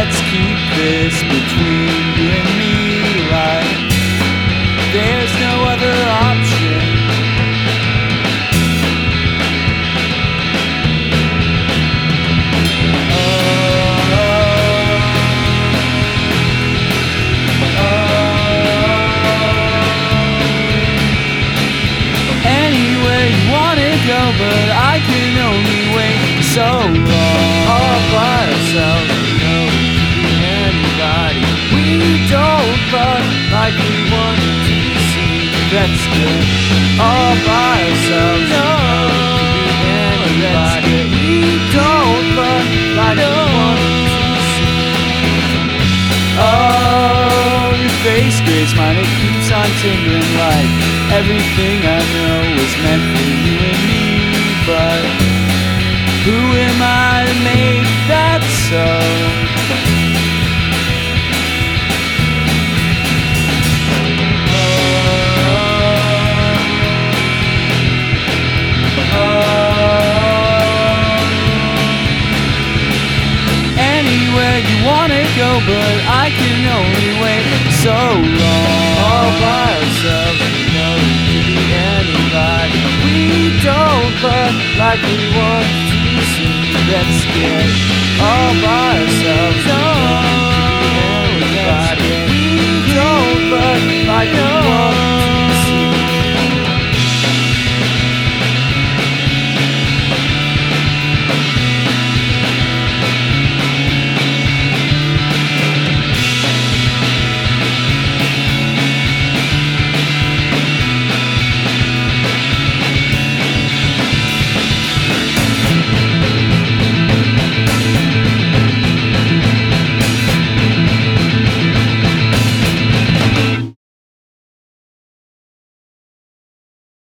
Let's keep this between you and me, like there's no other option. Anywhere you wanna go, but I can only wait so long. All by ourselves, we know we can be anybody. We don't run like we want to see. That's good. All by ourselves, no, we can be anybody. We don't run like we want to see. Oh, your face grates mine, it keeps on tingling like everything I know was meant for you and me. But who am I to make that so? Anywhere you wanna go, but I can only wait so long. All by ourselves, we know we can be anybody. We don't run like we want to see. Let's get all by ourselves.